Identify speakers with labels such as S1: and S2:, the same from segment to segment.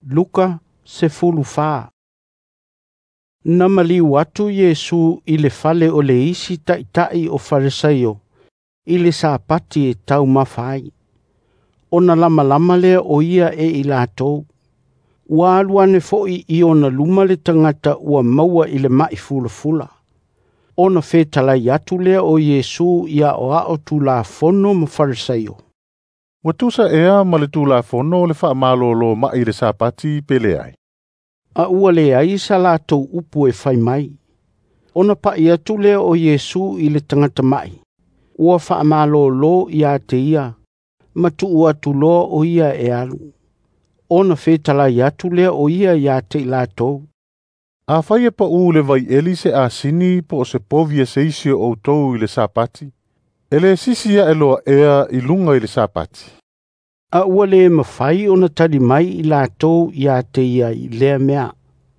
S1: Luka se fulufa. Namali watu Yesu ile fale o le isi tai o farisaio, ile sapati e tau mawhai. Ona lama lea o ia e ilatou. Ua aluane foi I ona luma le tangata ua maua ile mai fula. Ona whetalai atu lea o Yesu ia o ao tu la fono ma farisaio.
S2: Watusa ea ma le tu la fono le wha malolo ma I le sapati pele ai.
S1: A ua le ai sa latou upu e whai mai. Ona pa ia tu lea o Yesu I le tangata mai. Ua wha malolo ia te ia. Ma tu ua tu loa o ia e alu. Ona whetalai atu lea o ia te latou.
S2: A whaia pa le vai eli se a sini po se povia se isi o tou I le sapati. Ele sisia eloa ea I lunga I le sapati.
S1: A ua le mawhai ona tali mai I latou ia te ia I lea mea.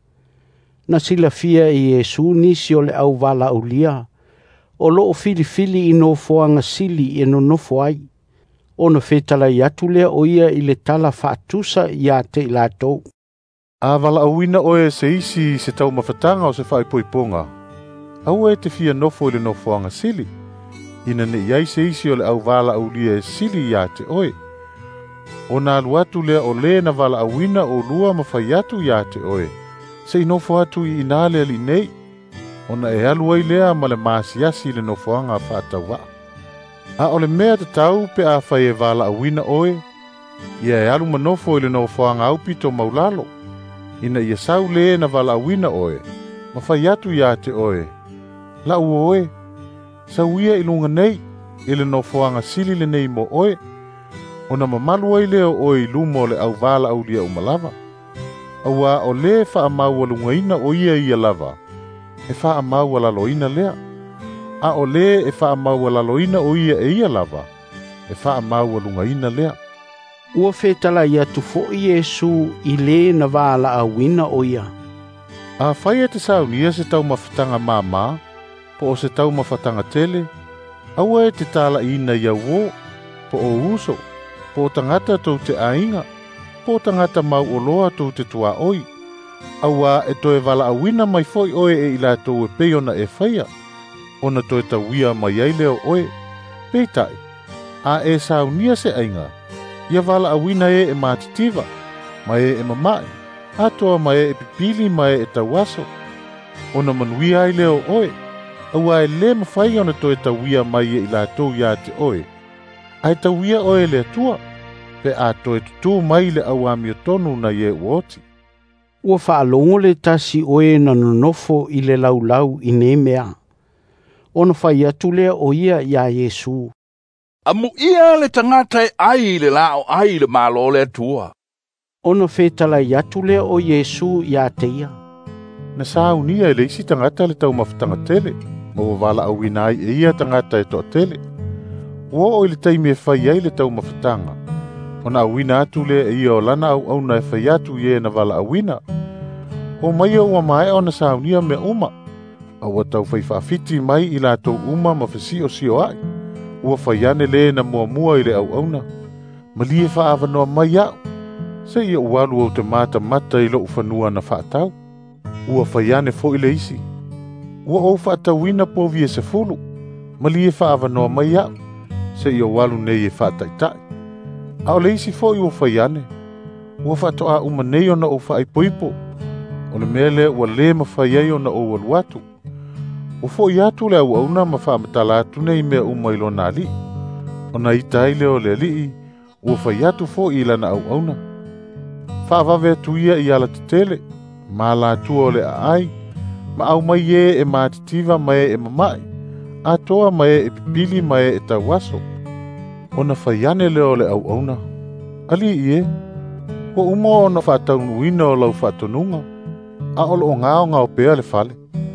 S1: Na sila fia I Yesu nisi o le au vala o lia. O loo fili I no foanga sili e no nofo ai. Ona whetalai atu lea o ia I le tala whaatusa ia te latou.
S2: A wala awina oe se isi se tau mawhatanga o se whai poiponga. Au e te fia nofo I le nofoanga sili. Ina ne iai se isi o le au vala au lia e sili ia te oe. Ona alu atu lea o le na wala awina o lua mawhai atu ia te oe. Se inofo atu I inale ali nei. Ona e alu ai lea ma le maasiasi le nofoanga whaatawa. A ole mea te tau pe a whai e wala awina oe. Ia e alu manofo I le nofoanga au pito maulalo. Ina ia sau le na wala awina oe. Mawhai atu ia te oe. La ua oe. Sau ia ilunga nei. Ile nofoanga sili le nei mo oe. Ona mamalu ai leo oe lumo le au wala au lia umalava. Aua o le wha mau alungaina o ia lava. E wha mau alaloina lea. A o le e wha mau alaloina o ia lava. E wha mau alungaina lea.
S1: Ua whetala ia tu fo Yesu I le na wala a wina o ia.
S2: A whaia te saunia se tau mawhatanga mama. Po o se tau mawhatanga tele. Aua e te tala ina ia wo. Po o uso. Po o tangata tau te ainga. Po o tangata mau o loa tau te tua oi. Aua e toe wala a wina mai foi oe e ila tau e peiona e whaia. Ona toe tauia mai ai leo oe. Peitai. A e saunia se ainga. Ia wala a wina e matitiva. Mai e mamai. Atoa mai e pipili mai e tawaso. Ona manuia ai leo oe. Aua e le mawhai ona toe tauia mai e ila tau ia te oe. Ai tauia oe le atua. Pe a toe tutu mai le awami o tonu na ye uoti.
S1: Ua whaalongo le tasi oe na nonofo I le laulau I ne mea. Ona whai atu lea o ia Yesu.
S3: Amu ia le tangata e ai le lao ai le malo le atua.
S1: Ona whetalai atu lea o Yesu ia te ia.
S2: Na saunia e le isi tangata le tau mawhatanga tele. Ma wala awina ai e ia tangata e toa tele. Ua o le taimi e whai ai le tau mawhatanga. Ona awina atu le e ia o lana au na e whai atu ie na wala awina. O mai ua mai o na saunia me uma. Aua tau whai whaafiti mai I la tau uma ma whasi o sio ai. Ua whaiane le na mua I le au auna. Malie whaavanoa mai au. Se ia ualu au te mata I lo ufanua na whaatau. Ua whaiane fo I le isi. Ua au whaatawina po vie se fulu. Malie whaavanoa mai au. Se ia ualu nei e whaataitai. Ao le isi fo I ua whaiane. Ua whaatoa umanei o na o whaaipoipo. O le mele ua le mawhaiai o na o waluatu. O fo I atu le au auna ma whaamatala atu nei mea umailo na li. O na itai leo le li. Ua whai atu fo I lana au auna. Whaavave atu ia I ala tele. Ma la atu o le ai. Ma au mai e matitiva mai e mamai. Atoa mai e pipili mai e tawaso. O na whaiane leo le au auna. Ali ie. Ko umo o na whaataunuina o lau whaatonunga. A olo o ngā pea le whale.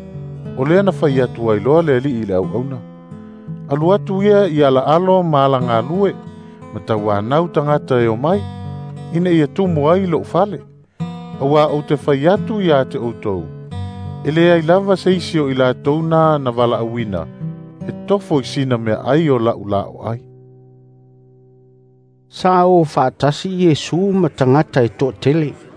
S2: O lea na whai atu ai loa le li I le au auna. Alu atu ia I ala alo maala ngā lue. Ma tau anau tangata e o mai. Ina ia tumu ai lo whale. Awa o te whai atu ia te outou. Ele ai lava seisio I la touna na wala awina. E tofo I sina mea ai o lau ai.
S1: Sa o whaatasi Yesu ma tangata e tō tele.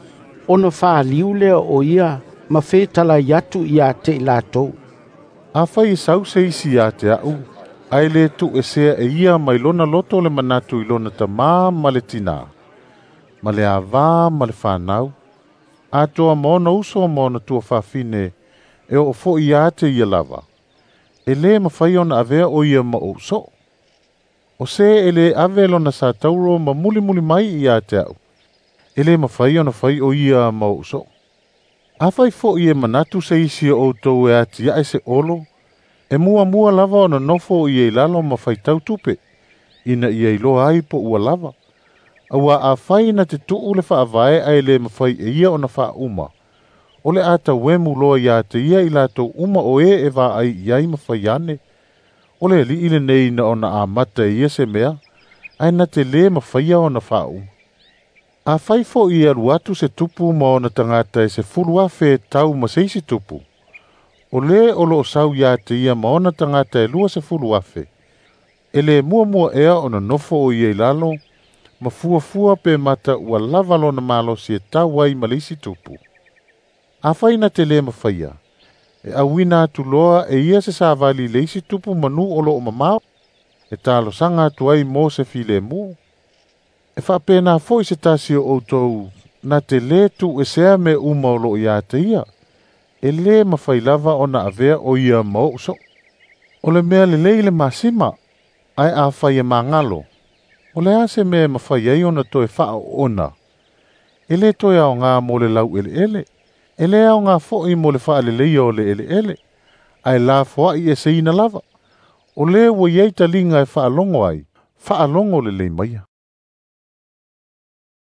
S1: Ona whaaliu lea o ia ma whetala iatu ia te i lātou.
S2: A whai sau se isi a te au, ai le tu e sea e ia mai lona loto le manatu i lona ta ma le tina. Ma le a vā ma le whanau. A toa mona uso mona tua whawhine e o fo i a te ia lava. E le ma whai ona avea o ia ma uso. O se e le ave lona sa tauro ma muli mai i a te au. E le ma whai ona whai o ia ma uso. A whai fo i e manatu se isi o tau e ati a se olo. E mua lava ona nofo i e lalo ma whai tau tupe. Ina i e loa ai po ua lava. Awa a whai na te tuu le wha avae ai le ma whai e ia ona wha uma. O le ata wemu loa i a te ia i lato uma o e wa ai iai ma whai ane. O le li ile nei na ona a mata i ese mea. Ai na te le ma whai ona wha uma. A whai fo i aru atu se tupu ma ona tangata e se fulua whe tau ma seisi tupu. O le olo o sau ia te ia ma ona tangata e lua se fulua whe. E le mua ea ona nofo o i e lalo, ma fua pe mata ua lavalo na malo si e tau wai ma leisi tupu. A whai na te le ma whaia. E awina atu loa e ia se sa vali leisi tupu manu olo o mamao. E talo sanga atu ai mo se file mu. E whapena foi se tasi o outou, na te le tu e sea me umaulo i a te ia. E le ma whai lava o na avea o ia mauso. O le mea le leile masima, ai a whai e mangalo. O le ase mea ma whai ei ona toe wha ona. E le toe ao ngā mo le lau ele. E le ao ngā fo i mo le wha le leia o le ele. Ai la fwa i e seina lava. O le wo iei talinga e wha alongo ai. Wha alongo le lei maia.